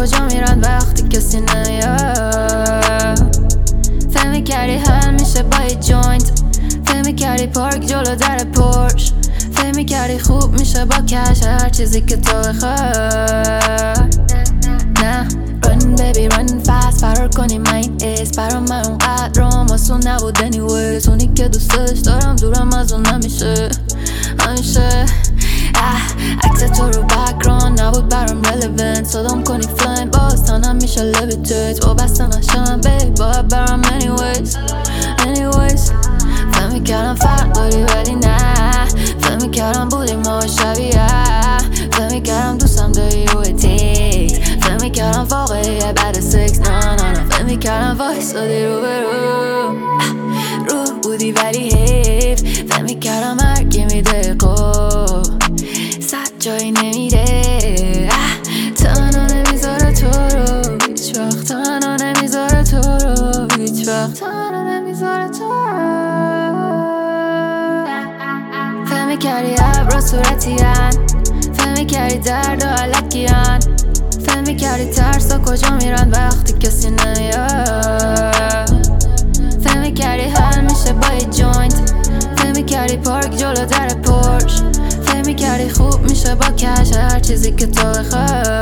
کجا میرن وقتی کسی نمیاد. فهمی کردی حل میشه با یه جوینت، فهمی کردی پارک جلو در پورش، فهمی کردی خوب میشه با کش هر چیزی که تو بخوای. نه run baby run fast فرار کنی من این ایس برام من اونقدر رام آسون نبود anyways. اونی که دوستش دارم دورم از اون نمیشه همیشه. عکس تو رو بکران نبود برام relevant، صدام کنی فلاین باز تنم میشه levitate و بسته نشم babe باید برام anyways. فهمی کردم فرق داری ولی نه، فهمی کردم بودیم ما شبیه، فهمی کردم دوستم داری و تیکس، فهمی کردم واقعیه بعد سکس نه فهمی کردم وایسادی رو بودی ولی حیف، فهمی کردم هرکی میده صد جایی نمیره. تنها نمیذاره تو رو هیچ وقت، تنها نمیذاره تو رو هیچ وقت، تنها نمیذاره تو رو. فهمی کردی ابرا صورتیان، فهمی کردی درد و علکیان، فهمی کردی ترسا کجا میرن وقتی کسی نمیاد. فهمی کردی حل میشه با یه جوینت، فهمی کردی پارک جلو در پورش، فهمی کردی خوب میشه با کش هر چیزی که تو بخوای.